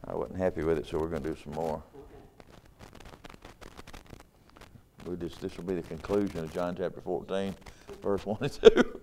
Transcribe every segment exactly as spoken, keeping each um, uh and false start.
I wasn't happy with it, so we're going to do some more. We just, this will be the conclusion of John chapter fourteen, verse one and two.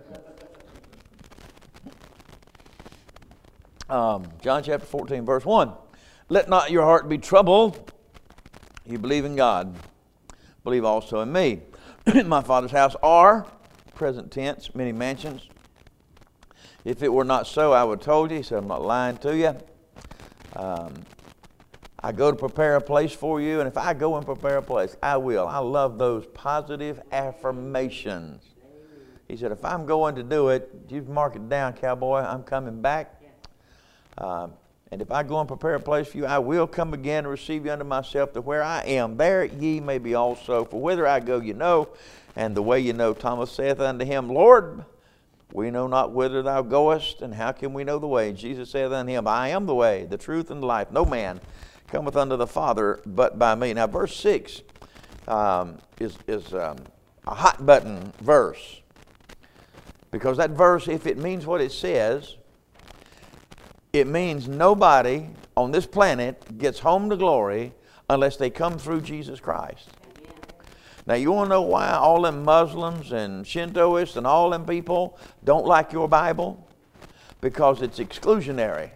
um, John chapter fourteen, verse one. Let not your heart be troubled. You believe in God. Believe also in me. In my Father's house are, present tense, many mansions. If it were not so, I would have told you. He said, I'm not lying to you. Um, I go to prepare a place for you, and if I go and prepare a place, I will. I love those positive affirmations. He said, if I'm going to do it, you mark it down, cowboy, I'm coming back. Um, and if I go and prepare a place for you, I will come again and receive you unto myself, to where I am, there ye may be also. For whither I go, you know, and the way you know. Thomas saith unto him, Lord, we know not whither thou goest, and how can we know the way? And Jesus saith unto him, I am the way, the truth, and the life. No man cometh unto the Father but by me. Now, verse six um, is, is um, a hot button verse. Because that verse, if it means what it says, it means nobody on this planet gets home to glory unless they come through Jesus Christ. Amen. Now, you want to know why all them Muslims and Shintoists and all them people don't like your Bible? Because it's exclusionary.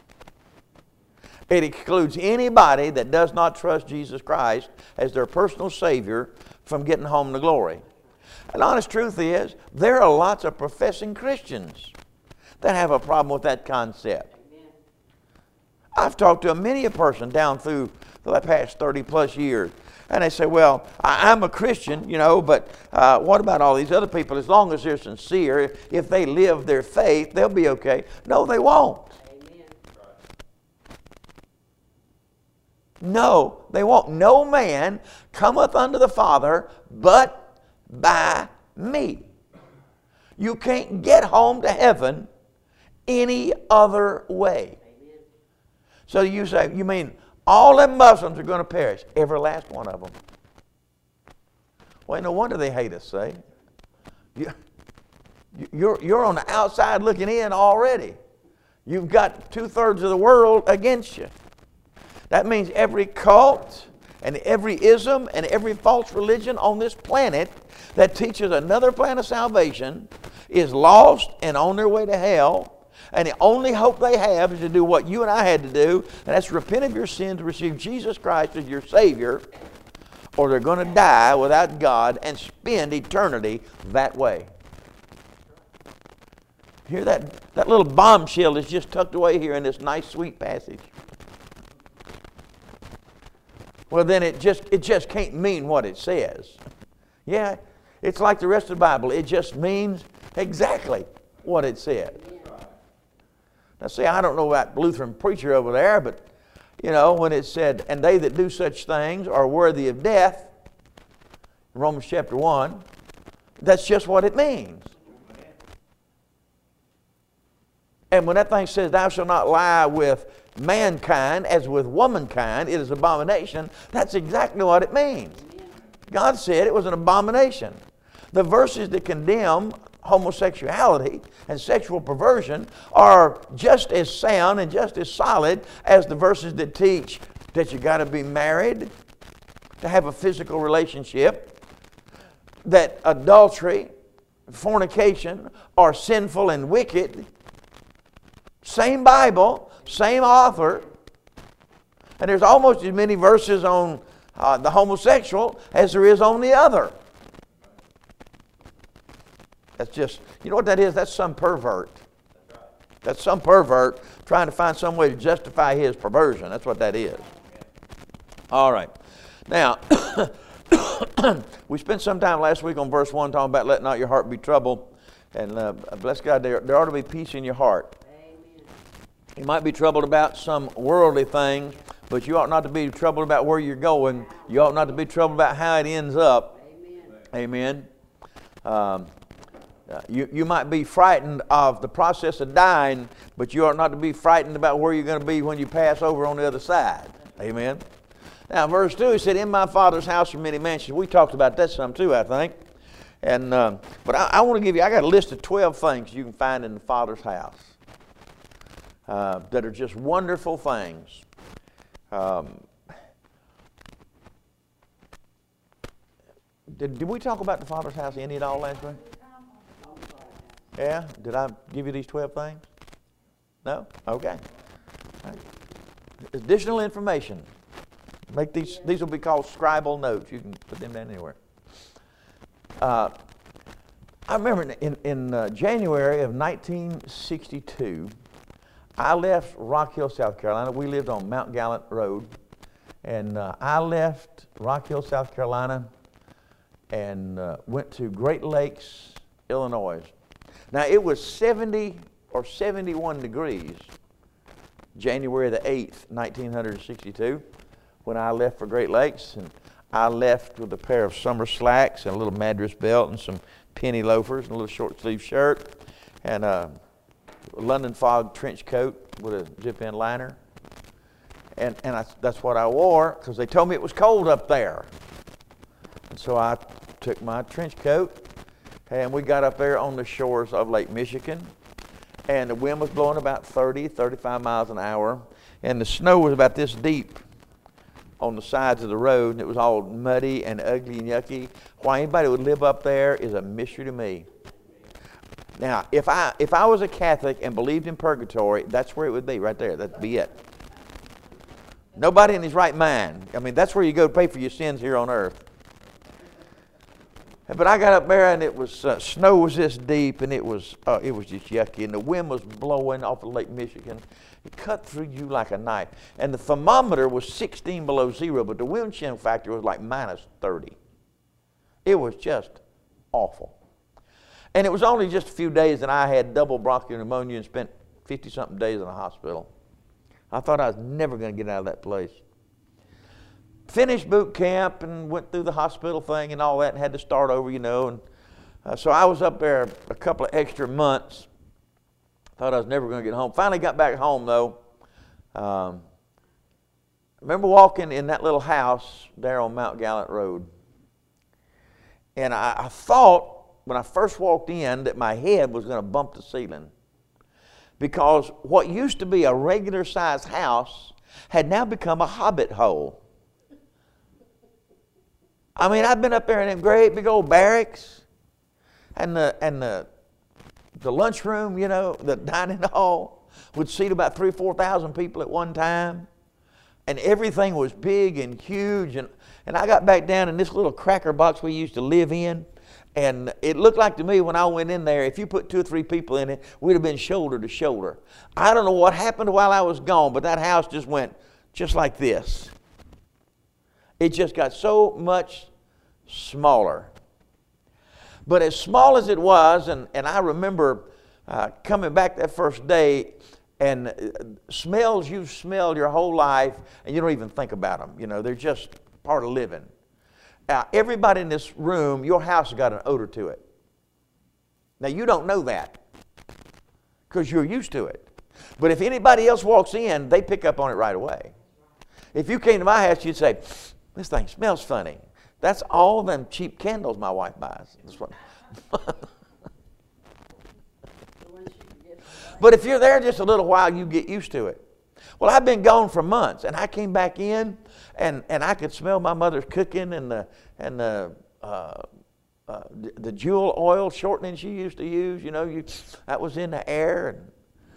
It excludes anybody that does not trust Jesus Christ as their personal Savior from getting home to glory. And the honest truth is, there are lots of professing Christians that have a problem with that concept. I've talked to many a person down through the past thirty plus years, and they say, well, I, I'm a Christian, you know, but uh, what about all these other people? As long as they're sincere, if they live their faith, they'll be okay. No, they won't. Amen. No, they won't. No man cometh unto the Father but by me. You can't get home to heaven any other way. So you say, you mean all them Muslims are going to perish? Every last one of them. Well, no wonder they hate us, say. You, you're, you're on the outside looking in already. You've got two-thirds of the world against you. That means every cult and every ism and every false religion on this planet that teaches another plan of salvation is lost and on their way to hell. And the only hope they have is to do what you and I had to do, and that's repent of your sins, receive Jesus Christ as your Savior, or they're going to die without God and spend eternity that way. Hear that? That little bombshell is just tucked away here in this nice, sweet passage. Well, then it just, it just can't mean what it says. Yeah, it's like the rest of the Bible. It just means exactly what it said. Now, see, I don't know about Lutheran preacher over there, but, you know, when it said, and they that do such things are worthy of death, Romans chapter one, that's just what it means. And when that thing says, thou shalt not lie with mankind as with womankind, it is abomination, that's exactly what it means. God said it was an abomination. The verses that condemn homosexuality and sexual perversion are just as sound and just as solid as the verses that teach that you got to be married to have a physical relationship, that adultery, fornication are sinful and wicked. Same Bible, same author, and there's almost as many verses on uh, the homosexual as there is on the other. That's just, you know what that is? That's some pervert. That's some pervert trying to find some way to justify his perversion. That's what that is. All right. Now, we spent some time last week on verse one talking about let not your heart be troubled. And uh, bless God, there, there ought to be peace in your heart. Amen. You might be troubled about some worldly things, but you ought not to be troubled about where you're going. You ought not to be troubled about how it ends up. Amen. Amen. Um, Uh, you, you might be frightened of the process of dying, but you ought not to be frightened about where you're going to be when you pass over on the other side. Amen. Now, verse two, he said, in my Father's house are many mansions. We talked about that some too, I think. And uh, But I, I want to give you, I got a list of twelve things you can find in the Father's house. uh, that are just wonderful things. Um, did, did we talk about the Father's house any at all last week? Yeah? Did I give you these twelve things? No? Okay. All right. Additional information. Make these, these will be called scribal notes. You can put them down anywhere. Uh, I remember in, in uh, January of nineteen sixty-two, I left Rock Hill, South Carolina. We lived on Mount Gallant Road. And uh, I left Rock Hill, South Carolina, and uh, went to Great Lakes, Illinois. Now, it was seventy or seventy-one degrees, January the eighth, nineteen sixty-two, when I left for Great Lakes. And I left with a pair of summer slacks and a little Madras belt and some penny loafers and a little short sleeve shirt and a London Fog trench coat with a zip-in liner. And, and I, that's what I wore because they told me it was cold up there. And so I took my trench coat and we got up there on the shores of Lake Michigan. And the wind was blowing about thirty, thirty-five miles an hour. And the snow was about this deep on the sides of the road, and it was all muddy and ugly and yucky. Why anybody would live up there is a mystery to me. Now, if I if I was a Catholic and believed in purgatory, that's where it would be, right there. That'd be it. Nobody in his right mind. I mean, that's where you go to pay for your sins here on earth. But I got up there, and it was uh, snow was this deep, and it was uh, it was just yucky, and the wind was blowing off of Lake Michigan. It cut through you like a knife. And the thermometer was sixteen below zero, but the wind chill factor was like minus thirty. It was just awful. And it was only just a few days, and I had double bronchial pneumonia and spent fifty-something days in the hospital. I thought I was never going to get out of that place. Finished boot camp and went through the hospital thing and all that and had to start over, you know. And uh, so I was up there a couple of extra months. Thought I was never going to get home. Finally got back home, though. Um, I remember walking in that little house there on Mount Gallant Road. And I, I thought, when I first walked in, that my head was going to bump the ceiling. Because what used to be a regular-sized house had now become a hobbit hole. I mean, I've been up there in them great big old barracks and the, and the, the lunchroom, you know, the dining hall would seat about three or four thousand people at one time. And everything was big and huge. And, and I got back down in this little cracker box we used to live in. And it looked like to me when I went in there, if you put two or three people in it, we'd have been shoulder to shoulder. I don't know what happened while I was gone, but that house just went just like this. It just got so much smaller. But as small as it was, and, and I remember uh, coming back that first day, and uh, smells you've smelled your whole life, and you don't even think about them. You know, they're just part of living. Uh, everybody in this room, your house has got an odor to it. Now, you don't know that because you're used to it. But if anybody else walks in, they pick up on it right away. If you came to my house, you'd say, this thing smells funny. That's all them cheap candles my wife buys. That's what But if you're there just a little while, you get used to it. Well, I've been gone for months, and I came back in, and, and I could smell my mother's cooking and the and the uh, uh, the jewel oil shortening she used to use. You know, you that was in the air. And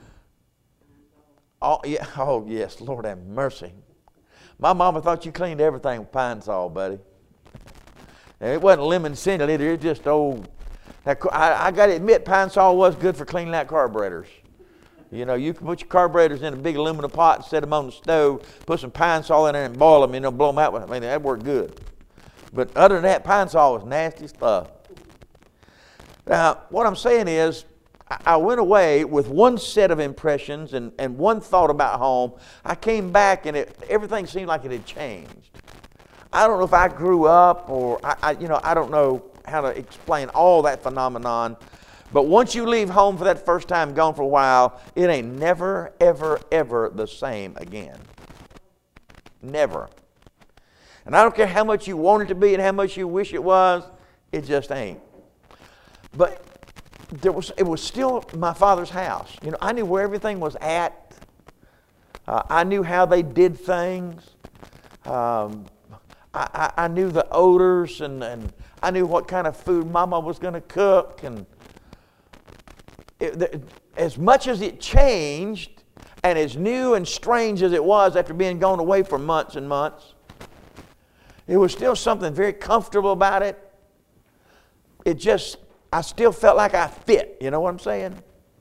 oh yeah, oh yes, Lord have mercy. My mama thought you cleaned everything with Pine Sol, buddy. And it wasn't lemon scented either. It just old. I, I got to admit, Pine Sol was good for cleaning out carburetors. You know, you can put your carburetors in a big aluminum pot and set them on the stove, put some Pine Sol in there and boil them, and they'll blow them out. I mean, that worked good. But other than that, Pine Sol was nasty stuff. Now, what I'm saying is, I went away with one set of impressions and, and one thought about home. I came back, and it, everything seemed like it had changed. I don't know if I grew up or, I, I, you know, I don't know how to explain all that phenomenon. But once you leave home for that first time, gone for a while, it ain't never, ever, ever the same again. Never. And I don't care how much you want it to be and how much you wish it was, it just ain't. But there was, it was still my Father's house. You know, I knew where everything was at. Uh, I knew how they did things. Um, I, I, I knew the odors, and, and I knew what kind of food Mama was going to cook. And it, the, as much as it changed, and as new and strange as it was after being gone away for months and months, it was still something very comfortable about it. It just, I still felt like I fit. You know what I'm saying?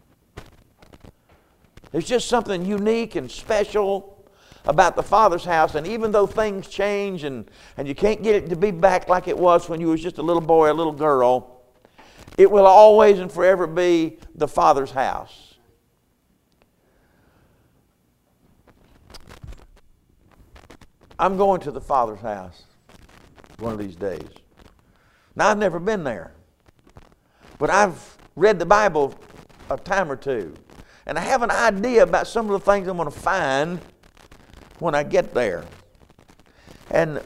There's just something unique and special about the Father's house. And even though things change and, and you can't get it to be back like it was when you was just a little boy or a little girl, it will always and forever be the Father's house. I'm going to the Father's house one of these days. Now, I've never been there, but I've read the Bible a time or two, and I have an idea about some of the things I'm going to find when I get there. And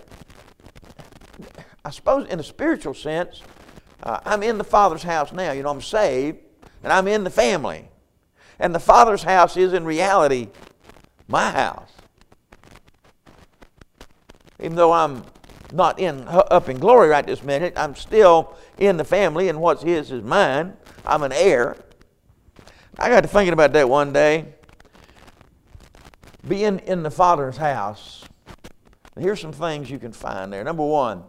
I suppose in a spiritual sense, uh, I'm in the Father's house now. You know, I'm saved, and I'm in the family. And the Father's house is in reality my house. Even though I'm not in up in glory right this minute, I'm still in the family, and what's his is mine. I'm an heir. I got to thinking about that one day. Being in the Father's house, here's some things you can find there. Number one,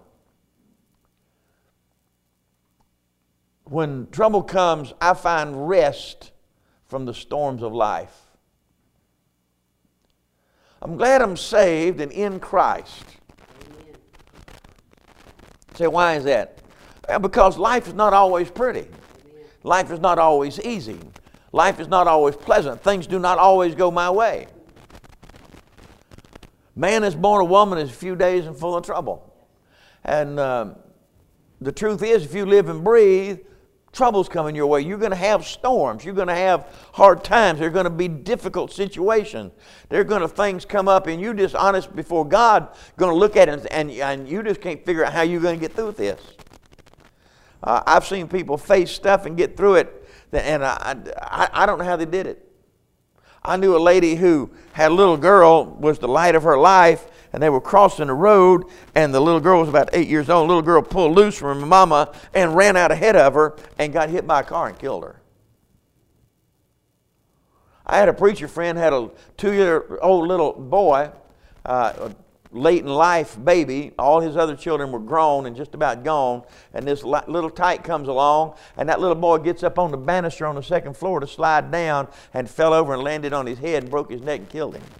when trouble comes, I find rest from the storms of life. I'm glad I'm saved and in Christ. Say, why is that? Well, because life is not always pretty. Life is not always easy. Life is not always pleasant. Things do not always go my way. Man is born a woman is a few days and full of trouble. And um, the truth is, if you live and breathe, trouble's coming your way. You're going to have storms. You're going to have hard times. There are going to be difficult situations. There are going to things come up, and you're just honest before God, going to look at it, and, and you just can't figure out how you're going to get through this. Uh, I've seen people face stuff and get through it, and I, I, I don't know how they did it. I knew a lady who had a little girl, was the light of her life, and they were crossing the road, and the little girl was about eight years old. The little girl pulled loose from her mama and ran out ahead of her and got hit by a car and killed her. I had a preacher friend, had a two-year-old little boy, uh, a late in life baby. All his other children were grown and just about gone, and this little tyke comes along, and that little boy gets up on the banister on the second floor to slide down and fell over and landed on his head and broke his neck and killed him.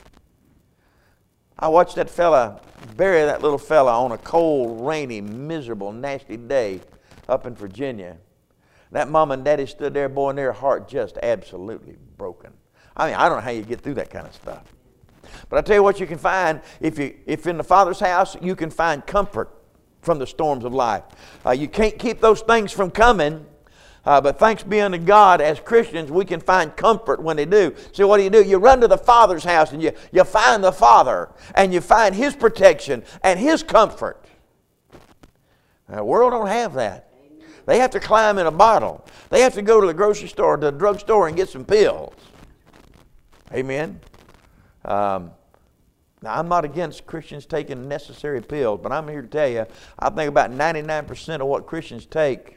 I watched that fella bury that little fella on a cold, rainy, miserable, nasty day up in Virginia. That mom and daddy stood there, boy, and their heart just absolutely broken. I mean, I don't know how you get through that kind of stuff. But I tell you what you can find, if, you, if in the Father's house, you can find comfort from the storms of life. Uh, you can't keep those things from coming, uh, but thanks be unto God, as Christians, we can find comfort when they do. So what do you do? You run to the Father's house, and you, you find the Father, and you find His protection and His comfort. Now, the world don't have that. They have to climb in a bottle. They have to go to the grocery store, to the drugstore, and get some pills. Amen? Um, now, I'm not against Christians taking necessary pills, but I'm here to tell you, I think about ninety-nine percent of what Christians take,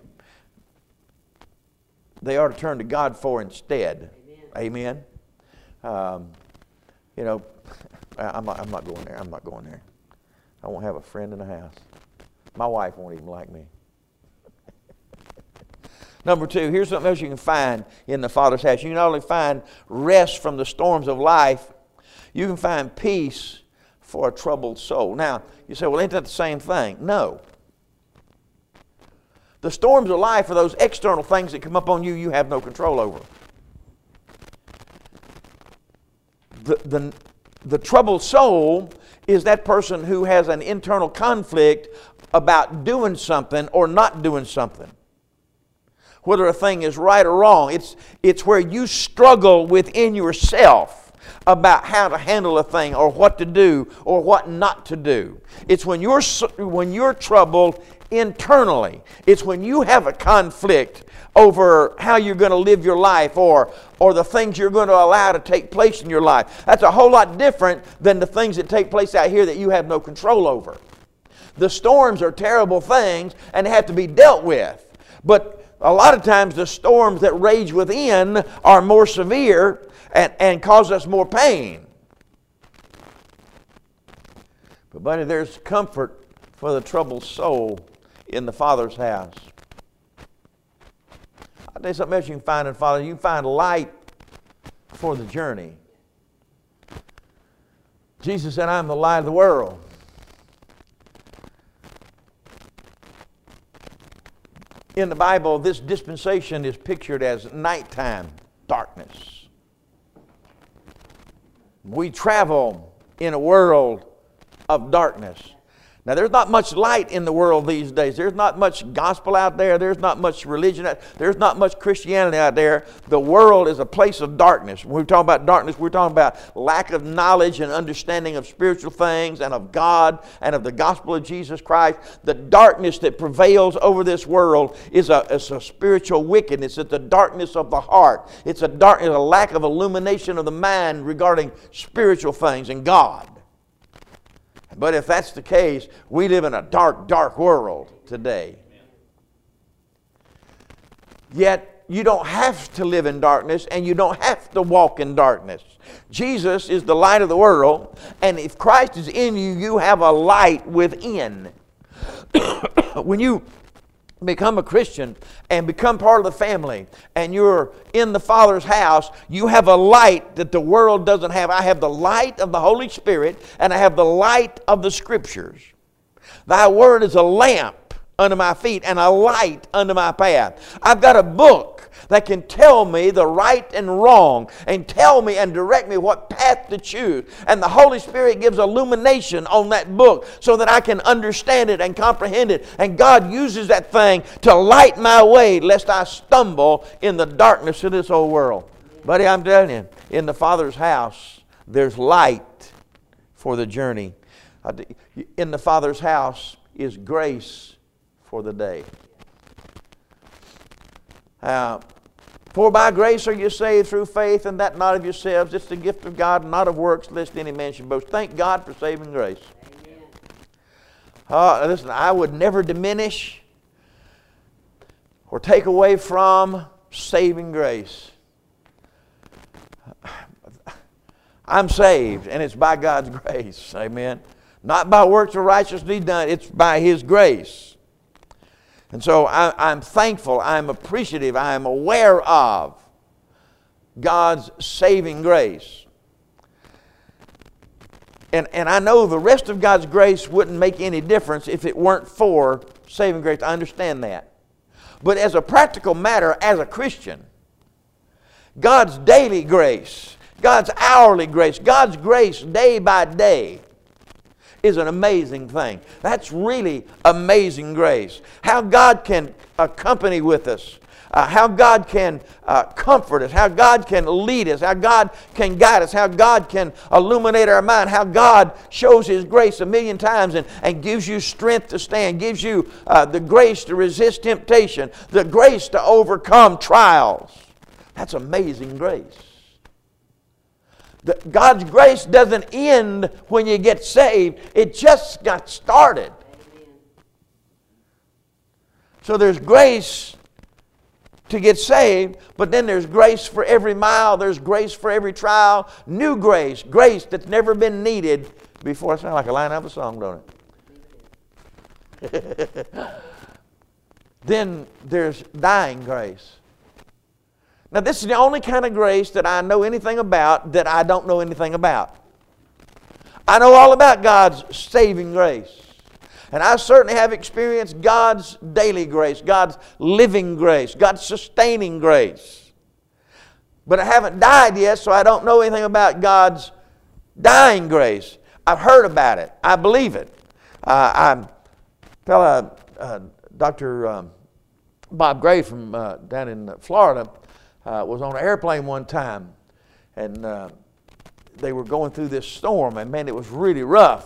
they ought to turn to God for instead. Amen? Amen? Um, you know, I'm not, I'm not going there. I'm not going there. I won't have a friend in the house. My wife won't even like me. Number two, here's something else you can find in the Father's house. You can not only find rest from the storms of life, you can find peace for a troubled soul. Now, you say, well, ain't that the same thing? No. The storms of life are those external things that come up on you you have no control over. The, the, the troubled soul is that person who has an internal conflict about doing something or not doing something. Whether a thing is right or wrong. It's, it's where you struggle within yourself about how to handle a thing or what to do or what not to do. It's when you're, when you're troubled internally. It's when you have a conflict over how you're going to live your life, or, or the things you're going to allow to take place in your life. That's a whole lot different than the things that take place out here that you have no control over. The storms are terrible things and they have to be dealt with. But a lot of times the storms that rage within are more severe and, and cause us more pain. But buddy, there's comfort for the troubled soul in the Father's house. I'll tell you something else you can find in the Father. You can find light for the journey. Jesus said, I'm the light of the world. In the Bible, this dispensation is pictured as nighttime darkness. We travel in a world of darkness. Now, there's not much light in the world these days. There's not much gospel out there. There's not much religion. There's not much Christianity out there. The world is a place of darkness. When we talk about darkness, we're talking about lack of knowledge and understanding of spiritual things and of God and of the gospel of Jesus Christ. The darkness that prevails over this world is a, is a spiritual wickedness. It's the darkness of the heart. It's a, dark, it's a lack of illumination of the mind regarding spiritual things and God. But if that's the case, we live in a dark, dark world today. Yet, you don't have to live in darkness, and you don't have to walk in darkness. Jesus is the light of the world, and if Christ is in you, you have a light within. When you become a Christian and become part of the family and you're in the Father's house, you have a light that the world doesn't have. I have the light of the Holy Spirit, and I have the light of the Scriptures. Thy word is a lamp under my feet and a light under my path. I've got a book that can tell me the right and wrong and tell me and direct me what path to choose. And the Holy Spirit gives illumination on that book so that I can understand it and comprehend it. And God uses that thing to light my way lest I stumble in the darkness of this old world. Buddy, I'm telling you, in the Father's house, there's light for the journey. In the Father's house is grace for the day. Uh, For by grace are you saved through faith, and that not of yourselves. It's the gift of God, not of works, lest any man should boast. Thank God for saving grace. Uh, listen, I would never diminish or take away from saving grace. I'm saved, and it's by God's grace. Amen. Not by works of righteousness done. It's by His grace. And so I, I'm thankful, I'm appreciative, I'm aware of God's saving grace. And, and I know the rest of God's grace wouldn't make any difference if it weren't for saving grace. I understand that. But as a practical matter, as a Christian, God's daily grace, God's hourly grace, God's grace day by day is an amazing thing. That's really amazing grace. How God can accompany with us. Uh, how God can uh, comfort us. How God can lead us. How God can guide us. How God can illuminate our mind. How God shows His grace a million times and, and gives you strength to stand. Gives you uh, the grace to resist temptation. The grace to overcome trials. That's amazing grace. The, God's grace doesn't end when you get saved. It just got started. Amen. So there's grace to get saved, but then there's grace for every mile. There's grace for every trial. New grace. Grace that's never been needed before. It sounds like a line out of a song, don't it? Then there's dying grace. Now, this is the only kind of grace that I know anything about that I don't know anything about. I know all about God's saving grace. And I certainly have experienced God's daily grace, God's living grace, God's sustaining grace. But I haven't died yet, so I don't know anything about God's dying grace. I've heard about it. I believe it. Uh, I'm fella, uh, Doctor Um, Bob Gray from uh, down in Florida, Uh, was on an airplane one time, and uh, they were going through this storm, and man, it was really rough.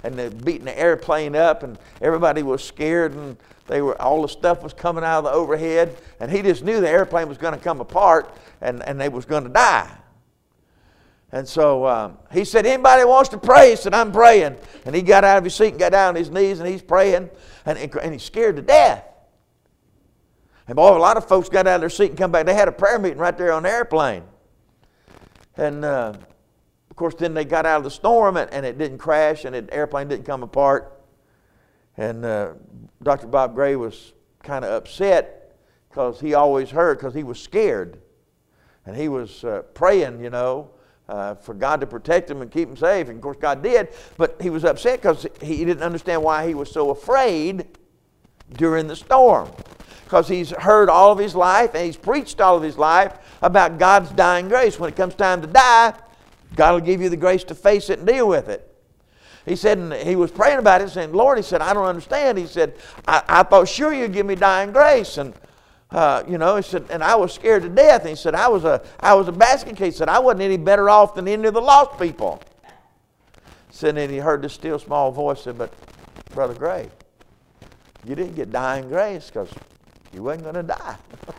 and they're beating the airplane up, and everybody was scared, and they were all the stuff was coming out of the overhead, and he just knew the airplane was going to come apart, and, and they was going to die. And so um, he said, anybody wants to pray? He said, I'm praying. And he got out of his seat and got down on his knees, and he's praying, and, and he's scared to death. And boy, a lot of folks got out of their seat and come back. They had a prayer meeting right there on the airplane. And uh, of course, then they got out of the storm, and, and it didn't crash, and the airplane didn't come apart. And uh, Doctor Bob Gray was kind of upset because he always heard, because he was scared. And he was uh, praying, you know, uh, for God to protect him and keep him safe. And of course, God did. But he was upset because he didn't understand why he was so afraid during the storm. Because he's heard all of his life, and he's preached all of his life about God's dying grace. When it comes time to die, God will give you the grace to face it and deal with it. He said, and he was praying about it, saying, Lord, he said, I don't understand. He said, I, I thought sure you'd give me dying grace. And, uh, you know, he said, and I was scared to death. And he said, I was a, I was a basket case. He said, I wasn't any better off than any of the lost people. He said, and he heard this still small voice say, but Brother Gray, you didn't get dying grace because you wasn't going to die.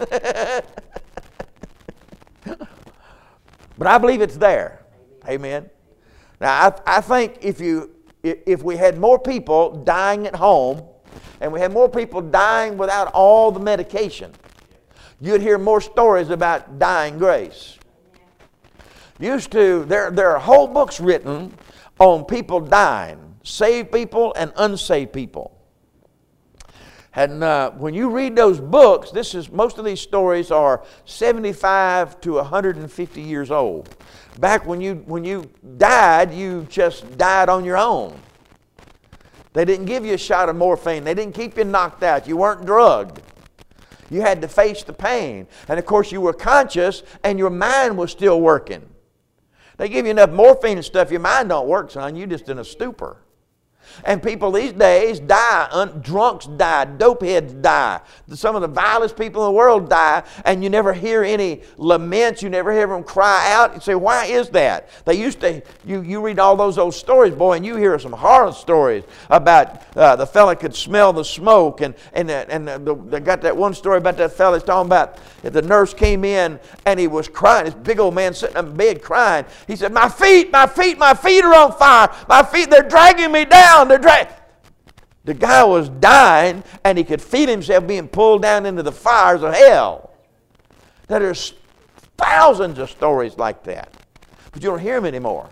But I believe it's there. Amen. Now, I, I think if you if we had more people dying at home, and we had more people dying without all the medication, you'd hear more stories about dying grace. Used to, there, there are whole books written on people dying, saved people and unsaved people. And uh, when you read those books, this is most of these stories are seventy-five to one hundred fifty years old. Back when you when you died, you just died on your own. They didn't give you a shot of morphine. They didn't keep you knocked out. You weren't drugged. You had to face the pain. And of course, you were conscious, and your mind was still working. They give you enough morphine and stuff, your mind don't work, son. You're just in a stupor. And people these days die, un- drunks die, dopeheads die. Some of the vilest people in the world die, and you never hear any laments. You never hear them cry out. You say, why is that? They used to, you, you read all those old stories, boy, and you hear some horror stories about uh, the fella could smell the smoke. And, and, and the, the, they got that one story about that fella that's talking about if the nurse came in and he was crying, this big old man sitting in bed crying. He said, my feet, my feet, my feet are on fire. My feet, they're dragging me down. They're dra-. The guy was dying, and he could feel himself being pulled down into the fires of hell. Now, there's thousands of stories like that, but you don't hear them anymore.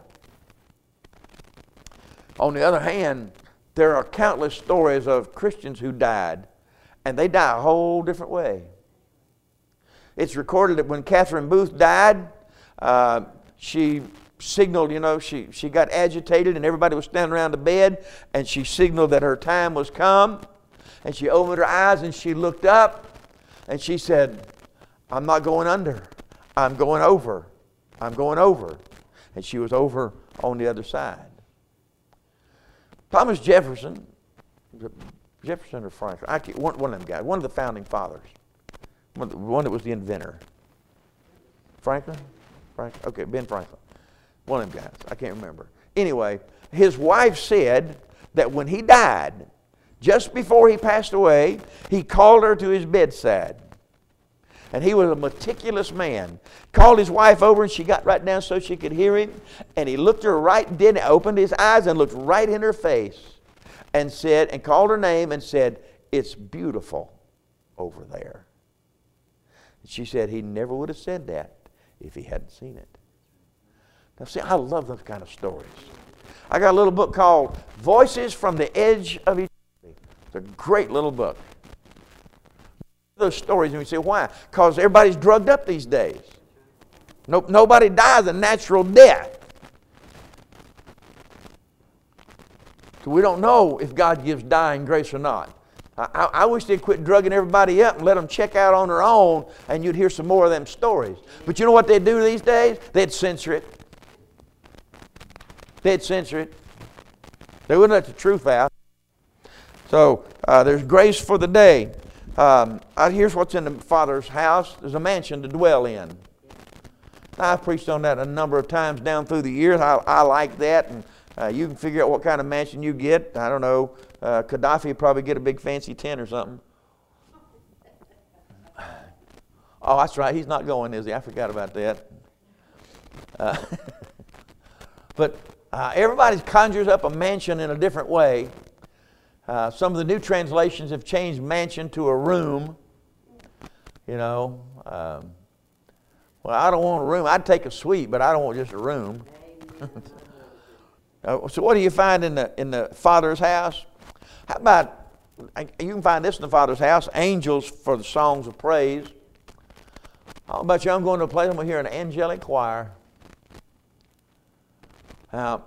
On the other hand, there are countless stories of Christians who died, and they die a whole different way. It's recorded that when Catherine Booth died, uh, she signaled, you know, she, she got agitated, and everybody was standing around the bed, and she signaled that her time was come, and she opened her eyes, and she looked up, and she said, I'm not going under. I'm going over. I'm going over. And she was over on the other side. Thomas Jefferson, Jefferson or Franklin, I can't, one, one of them guys, one of the founding fathers, one, one that was the inventor. Franklin? Franklin? Okay, Ben Franklin. One of them guys. I can't remember. Anyway, his wife said that when he died, just before he passed away, he called her to his bedside. And he was a meticulous man. Called his wife over, and she got right down so she could hear him. And he looked her right dead, opened his eyes and looked right in her face and said, and called her name and said, it's beautiful over there. And she said he never would have said that if he hadn't seen it. Now see, I love those kind of stories. I got a little book called Voices from the Edge of Eternity. It's a great little book. Those stories, and we say, why? Because everybody's drugged up these days. No, nobody dies a natural death. So we don't know if God gives dying grace or not. I, I, I wish they'd quit drugging everybody up and let them check out on their own, and you'd hear some more of them stories. But you know what they'd do these days? They'd censor it. They'd censor it. They wouldn't let the truth out. So uh, there's grace for the day. Um, uh, here's what's in the Father's house. There's a mansion to dwell in. I've preached on that a number of times down through the years. I, I like that, and Uh, you can figure out what kind of mansion you get. I don't know. Uh, Gaddafi would probably get a big fancy tent or something. Oh, that's right. He's not going, is he? I forgot about that. Uh, but uh, everybody conjures up a mansion in a different way. Uh, some of the new translations have changed mansion to a room. You know, um, well, I don't want a room. I'd take a suite, but I don't want just a room. uh, so what do you find in the in the Father's house? How about, you can find this in the Father's house, angels for the songs of praise. How about you? I'm going to a place, I'm going to hear an angelic choir. Now,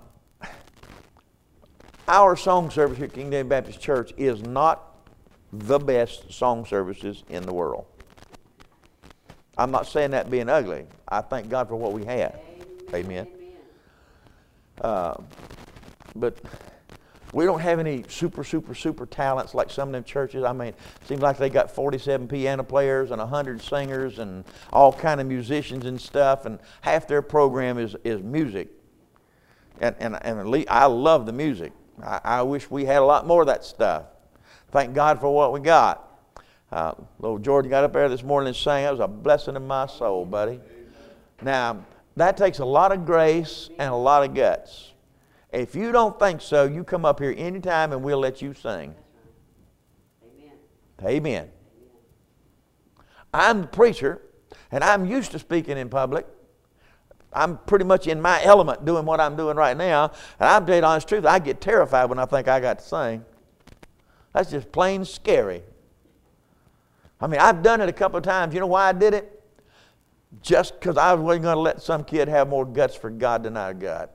our song service here at King David Baptist Church is not the best song services in the world. I'm not saying that being ugly. I thank God for what we have. Amen. Amen. Uh, but we don't have any super, super, super talents like some of them churches. I mean, it seems like they got forty-seven piano players and one hundred singers and all kind of musicians and stuff, and half their program is, is music. And, and, and I love the music. I, I wish we had a lot more of that stuff. Thank God for what we got. Uh, little Jordan got up there this morning and sang. That was a blessing in my soul, buddy. Now, that takes a lot of grace and a lot of guts. If you don't think so, you come up here anytime and we'll let you sing. Amen. Amen. I'm the preacher, and I'm used to speaking in public. I'm pretty much in my element doing what I'm doing right now. And I'm telling you the honest truth, I get terrified when I think I got to sing. That's just plain scary. I mean, I've done it a couple of times. You know why I did it? Just because I wasn't going to let some kid have more guts for God than I got.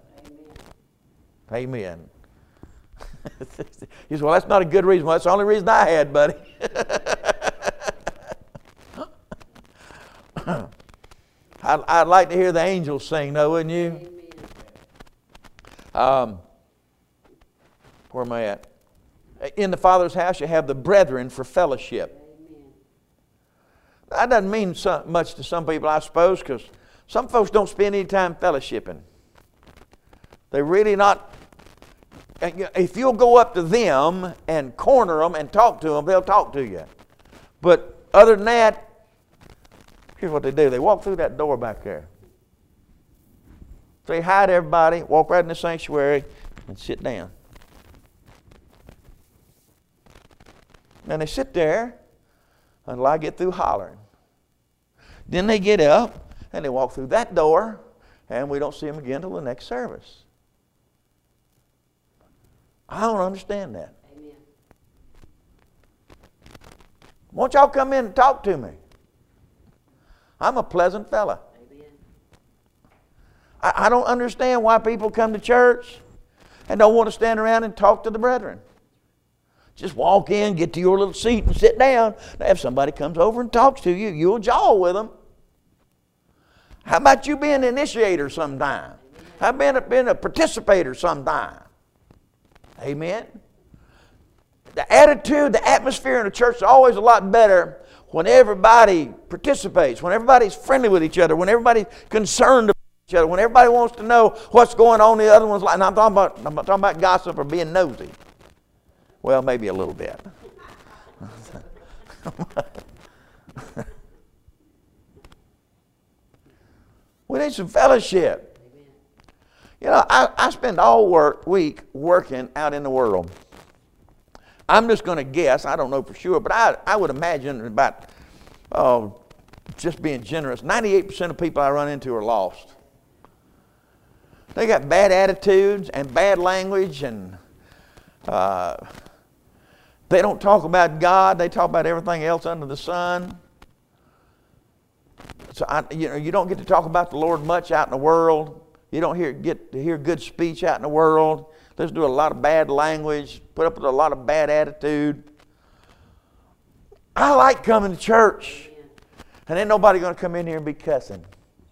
Amen. He said, well, that's not a good reason. Well, that's the only reason I had, buddy. I'd, I'd like to hear the angels sing, though, wouldn't you? Um, where am I at? In the Father's house, you have the brethren for fellowship. That doesn't mean so much to some people, I suppose, because some folks don't spend any time fellowshipping. They're really not. If you'll go up to them and corner them and talk to them, they'll talk to you. But other than that, here's what they do. They walk through that door back there. Say hi to everybody, walk right in the sanctuary, and sit down. And they sit there until I get through hollering. Then they get up and they walk through that door, and we don't see them again until the next service. I don't understand that. Amen. Won't y'all come in and talk to me? I'm a pleasant fella. Amen. I, I don't understand why people come to church and don't want to stand around and talk to the brethren. Just walk in, get to your little seat and sit down. Now, if somebody comes over and talks to you, you'll jaw with them. How about you being an initiator sometime? How about being a, being a participator sometime? Amen. The attitude, the atmosphere in the church is always a lot better when everybody participates, when everybody's friendly with each other, when everybody's concerned about each other, when everybody wants to know what's going on in the other one's life. And I'm talking about, I'm not talking about gossip or being nosy. Well, maybe a little bit. We need some fellowship. You know, I, I spend all work week working out in the world. I'm just going to guess, I don't know for sure, but I, I would imagine about, oh, just being generous, ninety-eight percent of people I run into are lost. They got bad attitudes and bad language, and uh, they don't talk about God. They talk about everything else under the sun. So I, you know, you don't get to talk about the Lord much out in the world. You don't hear, get to hear good speech out in the world. Listen to a lot of bad language. Put up with a lot of bad attitude. I like coming to church. And ain't nobody going to come in here and be cussing.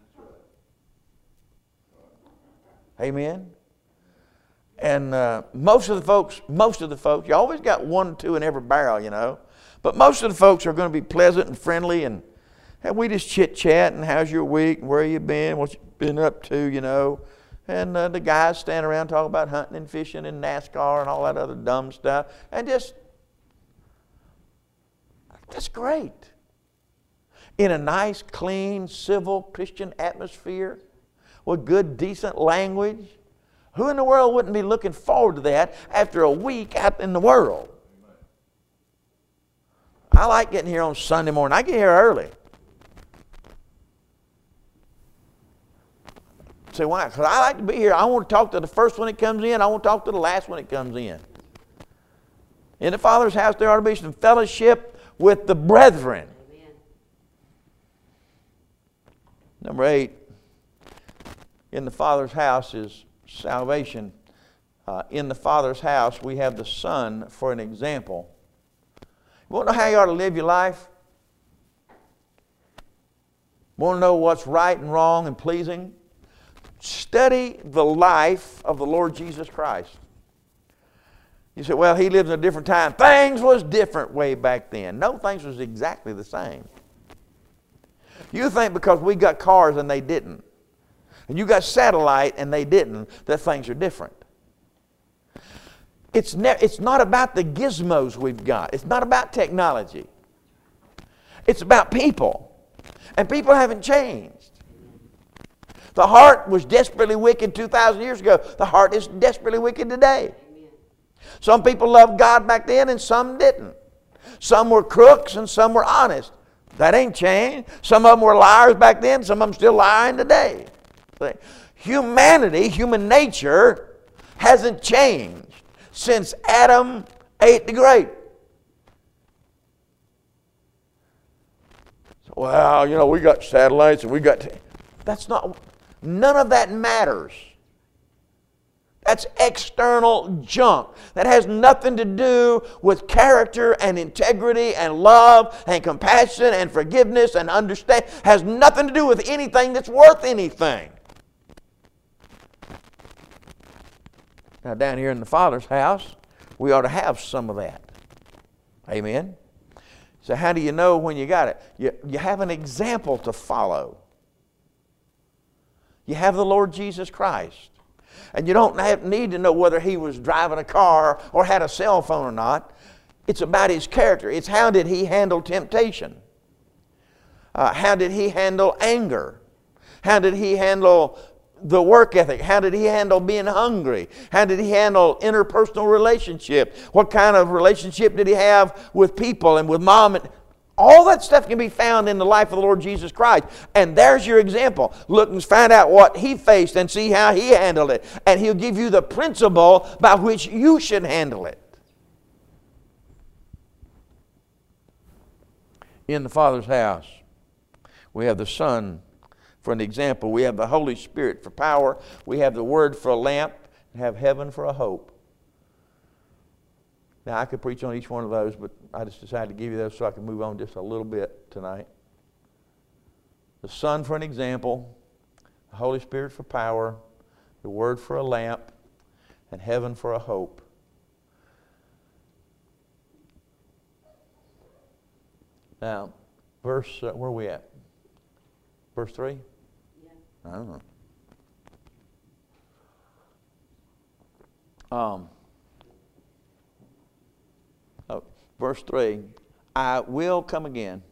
Amen? And uh, most of the folks, most of the folks, you always got one or two in every barrel, you know. But most of the folks are going to be pleasant and friendly, and, and we just chit-chat, and how's your week, and where you been, what you been up to, you know. And uh, the guys stand around talking about hunting and fishing and NASCAR and all that other dumb stuff. And just, that's great. In a nice, clean, civil Christian atmosphere with good, decent language. Who in the world wouldn't be looking forward to that after a week out in the world? I like getting here on Sunday morning. I get here early. Say, why? Because I like to be here. I want to talk to the first one that comes in. I want to talk to the last one that comes in. In the Father's house, there ought to be some fellowship with the brethren. Amen. Number eight, in the Father's house is salvation. Uh, in the Father's house, we have the Son for an example. You want to know how you ought to live your life? Want to know what's right and wrong and pleasing? Study the life of the Lord Jesus Christ. You say, well, he lived in a different time. Things was different way back then. No, things was exactly the same. You think because we got cars and they didn't, and you got satellite and they didn't, that things are different. It's, ne- it's not about the gizmos we've got. It's not about technology. It's about people. And people haven't changed. The heart was desperately wicked two thousand years ago. The heart is desperately wicked today. Some people loved God back then and some didn't. Some were crooks and some were honest. That ain't changed. Some of them were liars back then. Some of them still lying today. Humanity, human nature hasn't changed since Adam ate the grape. Well, you know, we got satellites and we got... T- That's not... None of that matters. That's external junk. That has nothing to do with character and integrity and love and compassion and forgiveness and understanding. Has nothing to do with anything that's worth anything. Now down here in the Father's house, we ought to have some of that. Amen? So how do you know when you got it? You, you have an example to follow. You have the Lord Jesus Christ. And you don't have, need to know whether he was driving a car or had a cell phone or not. It's about his character. It's how did he handle temptation? Uh, how did he handle anger? How did he handle the work ethic? How did he handle being hungry? How did he handle interpersonal relationship? What kind of relationship did he have with people and with mom? And all that stuff can be found in the life of the Lord Jesus Christ. And there's your example. Look and find out what he faced and see how he handled it. And he'll give you the principle by which you should handle it. In the Father's house, we have the Son for an example. We have the Holy Spirit for power. We have the Word for a lamp. And have heaven for a hope. Now, I could preach on each one of those, but I just decided to give you those so I can move on just a little bit tonight. The Son for an example, the Holy Spirit for power, the Word for a lamp, and heaven for a hope. Now, verse, uh, where are we at? Verse three? Yeah. I don't know. Um... Verse three, I will come again.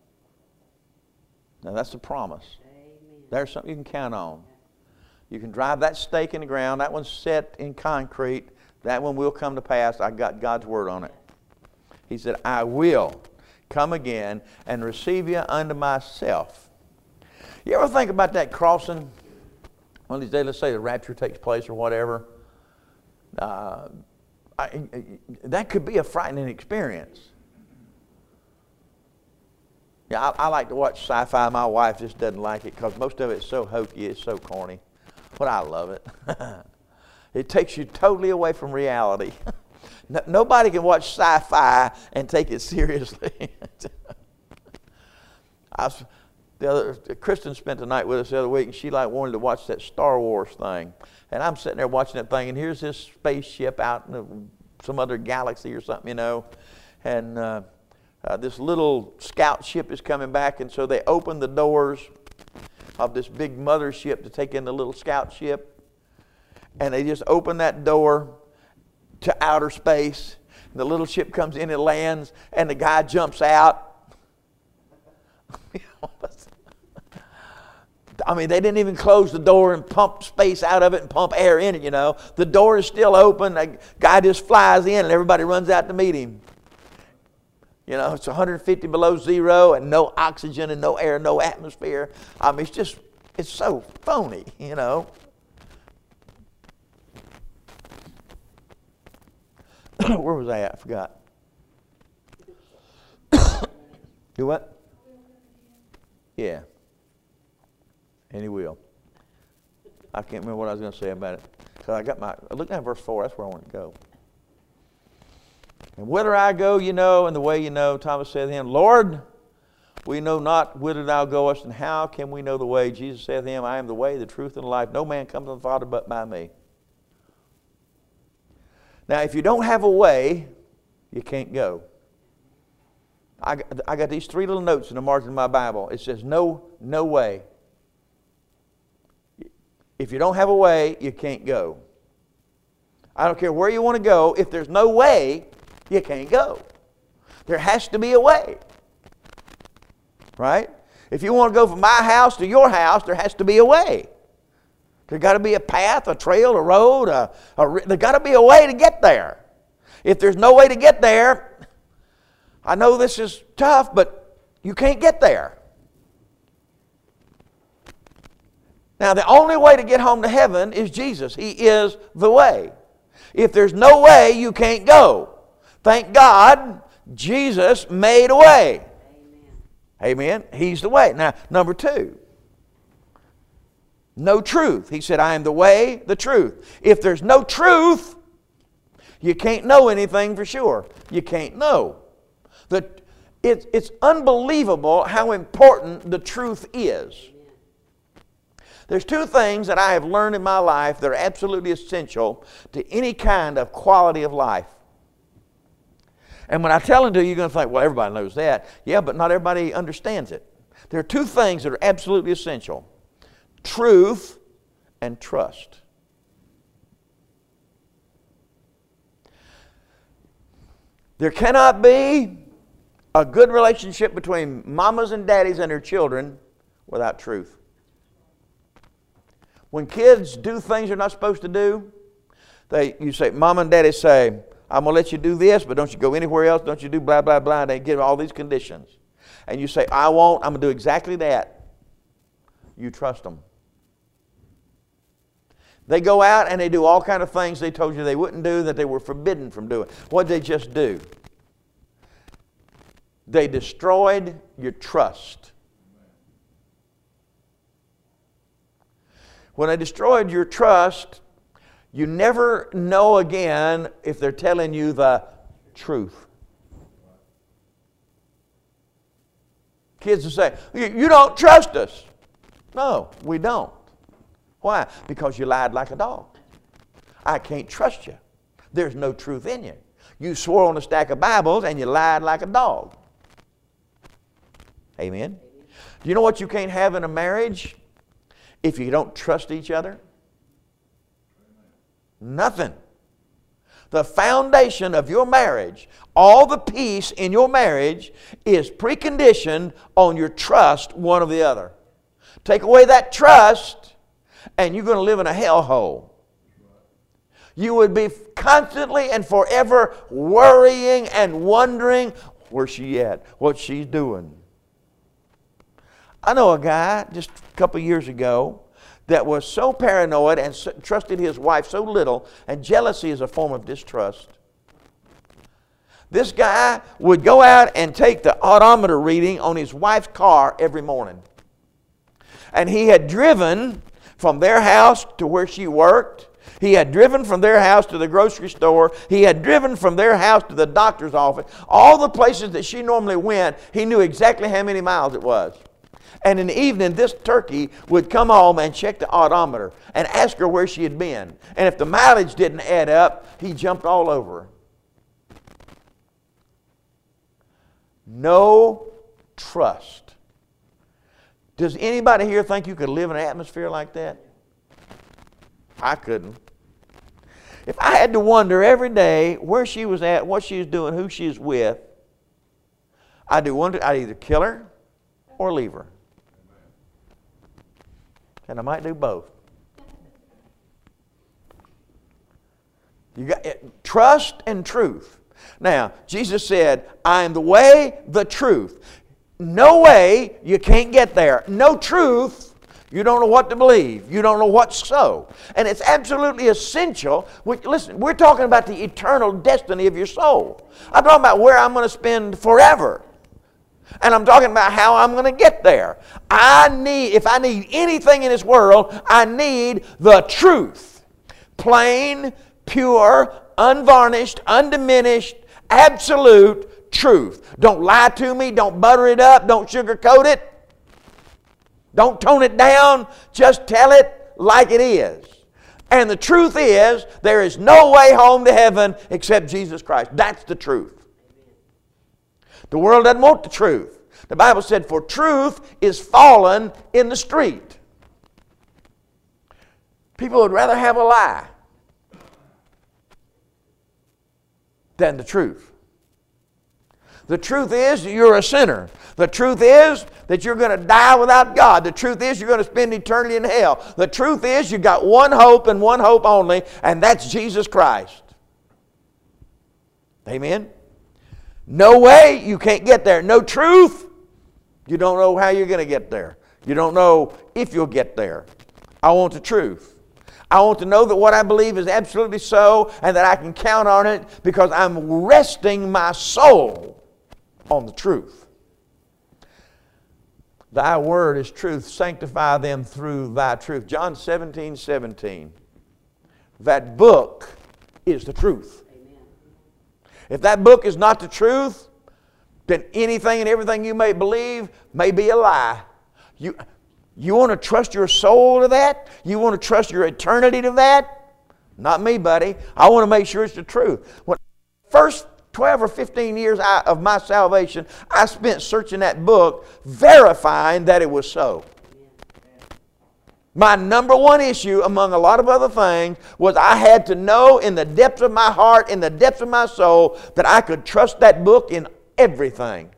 Now that's a promise. Amen. There's something you can count on. You can drive that stake in the ground. That one's set in concrete. That one will come to pass. I got God's word on it. He said, I will come again and receive you unto myself. You ever think about that crossing? One of these days, let's say the rapture takes place or whatever. Uh, I, that could be a frightening experience. Yeah, I, I like to watch sci-fi. My wife just doesn't like it because most of it's so hokey, it's so corny. But I love it. It takes you totally away from reality. No, nobody can watch sci-fi and take it seriously. I was, the other, Kristen spent the night with us the other week, and she like wanted to watch that Star Wars thing. And I'm sitting there watching that thing, and here's this spaceship out in a, some other galaxy or something, you know. And uh, uh, this little scout ship is coming back, and so they open the doors of this big mothership to take in the little scout ship. and they just open that door to outer space. The little ship comes in and lands, and the guy jumps out. I mean, they didn't even close the door and pump space out of it and pump air in it, you know. The door is still open. The guy just flies in, and everybody runs out to meet him. You know, it's one hundred fifty below zero and no oxygen and no air, no atmosphere. I mean, it's just, it's so phony, you know. Where was I at? I forgot. Do what? Yeah. And he will. I can't remember what I was going to say about it. So I got my, I looked at verse four. That's where I want to go. And whither I go, you know, and the way you know. Thomas said to him, Lord, we know not whither thou goest, and how can we know the way? Jesus said to him, I am the way, the truth, and the life. No man comes to the Father but by me. Now, if you don't have a way, you can't go. I got, I got these three little notes in the margin of my Bible. It says, no, no way. If you don't have a way, you can't go. I don't care where you want to go. If there's no way, you can't go. There has to be a way. Right? If you want to go from my house to your house, there has to be a way. There's got to be a path, a trail, a road. A, a, there's got to be a way to get there. If there's no way to get there, I know this is tough, but you can't get there. Now, the only way to get home to heaven is Jesus. He is the way. If there's no way, you can't go. Thank God, Jesus made a way. Amen. Amen. He's the way. Now, number two, no truth. He said, I am the way, the truth. If there's no truth, you can't know anything for sure. You can't know. The, it, it's unbelievable how important the truth is. There's two things that I have learned in my life that are absolutely essential to any kind of quality of life. And when I tell them to you, you're going to think, well, everybody knows that. Yeah, but not everybody understands it. There are two things that are absolutely essential. Truth and trust. There cannot be a good relationship between mamas and daddies and their children without truth. When kids do things they're not supposed to do, they, you say, Mom and Daddy say, I'm going to let you do this, but don't you go anywhere else. Don't you do blah, blah, blah. And they give all these conditions. And you say, I won't. I'm going to do exactly that. You trust them. They go out and they do all kinds of things they told you they wouldn't do, that they were forbidden from doing. What did they just do? They destroyed your trust. When they destroyed your trust, you never know again if they're telling you the truth. Kids will say, you don't trust us. No, we don't. Why? Because you lied like a dog. I can't trust you. There's no truth in you. You swore on a stack of Bibles and you lied like a dog. Amen? Do you know what you can't have in a marriage? If you don't trust each other? Nothing. The foundation of your marriage, all the peace in your marriage is preconditioned on your trust one of the other. Take away that trust and you're going to live in a hellhole. You would be constantly and forever worrying and wondering, where's she at? What she's doing? I know a guy just a couple years ago that was so paranoid and so, trusted his wife so little, and jealousy is a form of distrust. This guy would go out and take the odometer reading on his wife's car every morning. And he had driven from their house to where she worked. He had driven from their house to the grocery store. He had driven from their house to the doctor's office. All the places that she normally went, he knew exactly how many miles it was. And in the evening, this turkey would come home and check the odometer and ask her where she had been. And if the mileage didn't add up, he jumped all over her. No trust. Does anybody here think you could live in an atmosphere like that? I couldn't. If I had to wonder every day where she was at, what she was doing, who she was with, I'd do wonder, I'd either kill her or leave her. And I might do both. You got it, trust and truth. Now, Jesus said, I am the way, the truth. No way, you can't get there. No truth, you don't know what to believe. You don't know what's so. And it's absolutely essential. Listen, we're talking about the eternal destiny of your soul. I'm talking about where I'm going to spend forever. And I'm talking about how I'm going to get there. I need, if I need anything in this world, I need the truth. Plain, pure, unvarnished, undiminished, absolute truth. Don't lie to me. Don't butter it up. Don't sugarcoat it. Don't tone it down. Just tell it like it is. And the truth is, there is no way home to heaven except Jesus Christ. That's the truth. The world doesn't want the truth. The Bible said, for truth is fallen in the street. People would rather have a lie than the truth. The truth is you're a sinner. The truth is that you're going to die without God. The truth is you're going to spend eternity in hell. The truth is you've got one hope and one hope only, and that's Jesus Christ. Amen? No way, you can't get there. No truth, you don't know how you're going to get there. You don't know if you'll get there. I want the truth. I want to know that what I believe is absolutely so and that I can count on it because I'm resting my soul on the truth. Thy word is truth. Sanctify them through thy truth. John seventeen seventeen. That book is the truth. Amen. If that book is not the truth, then anything and everything you may believe may be a lie. You... You want to trust your soul to that? You want to trust your eternity to that? Not me, buddy. I want to make sure it's the truth. When first twelve or fifteen years of my salvation, I spent searching that book, verifying that it was so. My number one issue, among a lot of other things, was I had to know in the depths of my heart, in the depths of my soul, that I could trust that book in everything.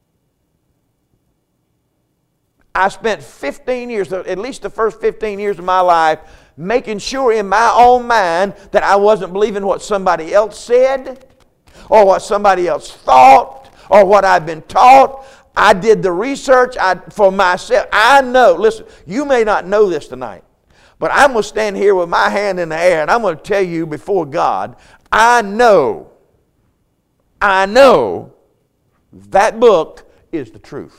I spent fifteen years, at least the first fifteen years of my life, making sure in my own mind that I wasn't believing what somebody else said or what somebody else thought or what I'd been taught. I did the research I, for myself. I know, listen, you may not know this tonight, but I'm going to stand here with my hand in the air and I'm going to tell you before God, I know, I know that book is the truth.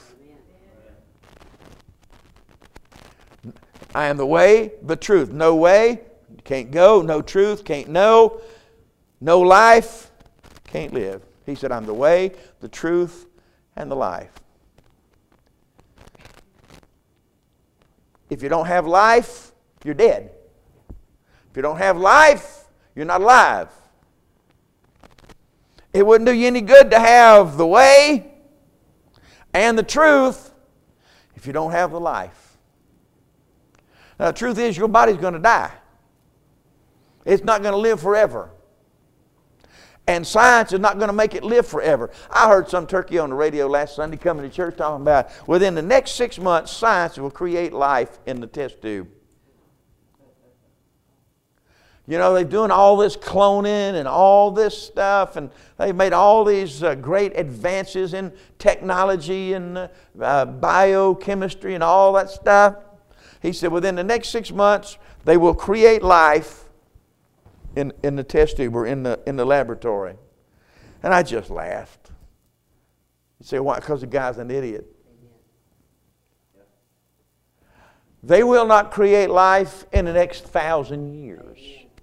I am the way, the truth. No way, can't go. No truth, can't know. No life, can't live. He said, I'm the way, the truth, and the life. If you don't have life, you're dead. If you don't have life, you're not alive. It wouldn't do you any good to have the way and the truth if you don't have the life. Now, the truth is, your body's going to die. It's not going to live forever. And science is not going to make it live forever. I heard some turkey on the radio last Sunday coming to church talking about within the next six months, science will create life in the test tube. You know, they're doing all this cloning and all this stuff, and they've made all these uh, great advances in technology and uh, uh, biochemistry and all that stuff. He said within the next six months, they will create life in, in the test tube or in the, in the laboratory. And I just laughed. You say, why? Because the guy's an idiot. They will not create life in the next thousand years.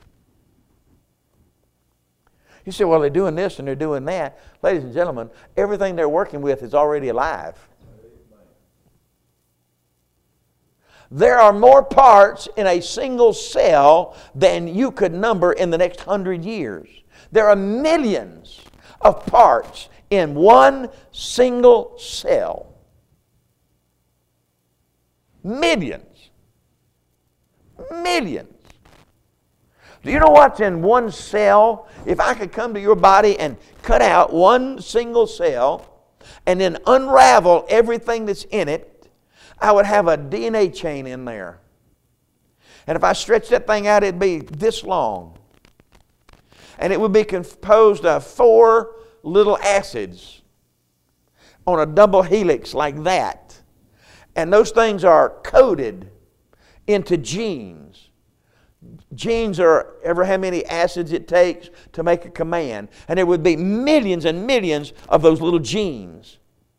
You say, well, they're doing this and they're doing that. Ladies and gentlemen, everything they're working with is already alive. There are more parts in a single cell than you could number in the next hundred years. There are millions of parts in one single cell. Millions. Millions. Do you know what's in one cell? If I could come to your body and cut out one single cell and then unravel everything that's in it, I would have a D N A chain in there. And if I stretched that thing out, it'd be this long. And it would be composed of four little acids on a double helix like that. And those things are coded into genes. Genes are ever how many acids it takes to make a command. And there would be millions and millions of those little genes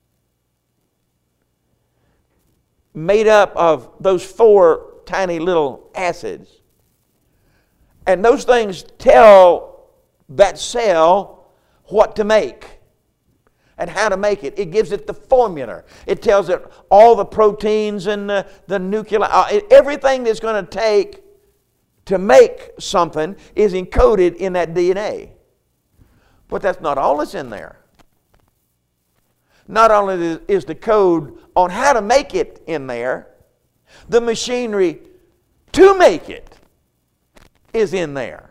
made up of those four tiny little acids. And those things tell that cell what to make and how to make it. It gives it the formula. It tells it all the proteins and the, the nuclei, uh, everything that's going to take to make something is encoded in that D N A. But that's not all that's in there. Not only is the code on how to make it in there, the machinery to make it is in there.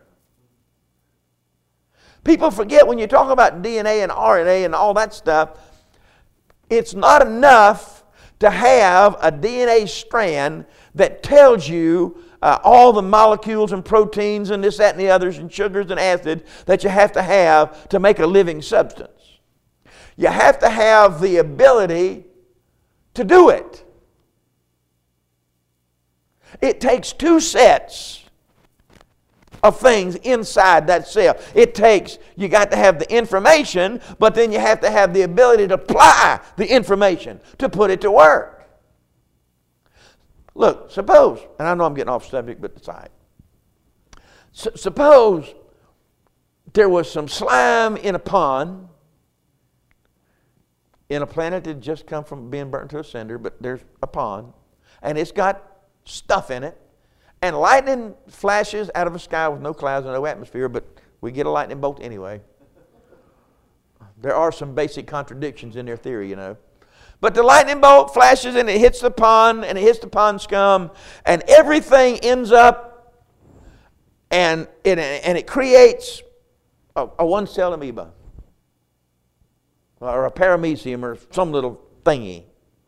People forget when you talk about D N A and R N A and all that stuff, it's not enough to have a D N A strand that tells you uh, all the molecules and proteins and this, that, and the others and sugars and acids that you have to have to make a living substance. You have to have the ability to do it. It takes two sets of things inside that cell. It takes, you got to have the information, but then you have to have the ability to apply the information, to put it to work. Look, suppose, and I know I'm getting off subject, but aside. S- suppose there was some slime in a pond, in a planet that had just come from being burnt to a cinder, but there's a pond, and it's got stuff in it, and lightning flashes out of the sky with no clouds and no atmosphere, but we get a lightning bolt anyway. There are some basic contradictions in their theory, you know. But the lightning bolt flashes and it hits the pond and it hits the pond scum, and everything ends up and it, and it creates a, a one-cell amoeba or a paramecium or some little thingy.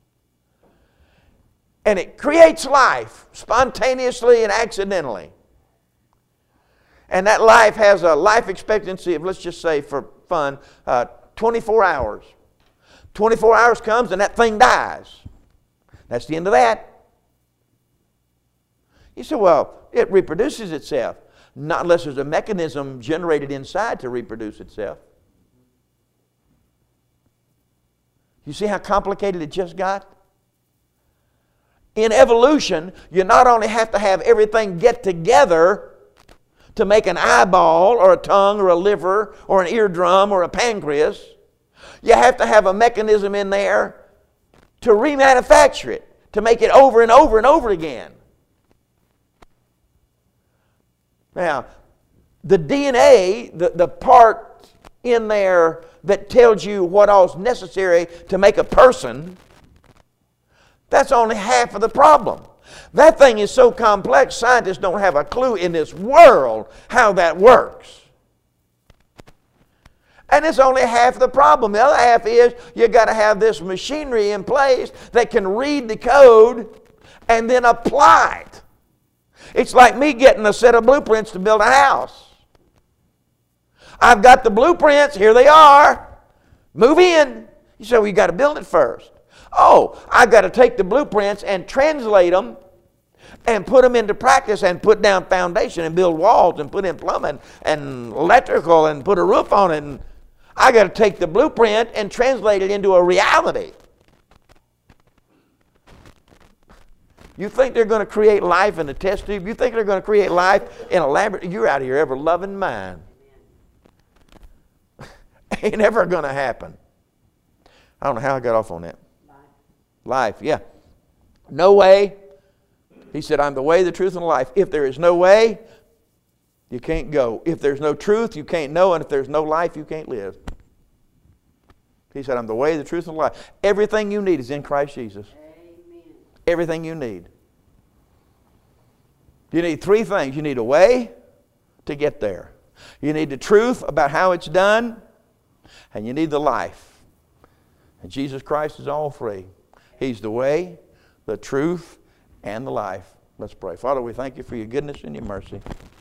And it creates life spontaneously and accidentally. And that life has a life expectancy of, let's just say for fun, uh, twenty-four hours. twenty-four hours comes and that thing dies. That's the end of that. You say, well, it reproduces itself. Not unless there's a mechanism generated inside to reproduce itself. You see how complicated it just got? In evolution, you not only have to have everything get together to make an eyeball or a tongue or a liver or an eardrum or a pancreas, you have to have a mechanism in there to remanufacture it, to make it over and over and over again. Now, the D N A, the, the part in there that tells you what all's necessary to make a person, that's only half of the problem. That thing is so complex, scientists don't have a clue in this world how that works. And it's only half the problem. The other half is you got to have this machinery in place that can read the code and then apply it. It's like me getting a set of blueprints to build a house. I've got the blueprints, here they are. Move in. You say, well, you got to build it first. Oh, I've got to take the blueprints and translate them and put them into practice and put down foundation and build walls and put in plumbing and electrical and put a roof on it. And I got to take the blueprint and translate it into a reality. You think they're going to create life in a test tube? You think they're going to create life in a laboratory? You're out of your ever-loving mind. Ain't ever going to happen. I don't know how I got off on that. Life, yeah. No way. He said, I'm the way, the truth, and the life. If there is no way, you can't go. If there's no truth, you can't know. And if there's no life, you can't live. He said, I'm the way, the truth, and the life. Everything you need is in Christ Jesus. Amen. Everything you need. You need three things. You need a way to get there. You need the truth about how it's done, and you need the life. And Jesus Christ is all three. He's the way, the truth, and the life. Let's pray. Father, we thank you for your goodness and your mercy.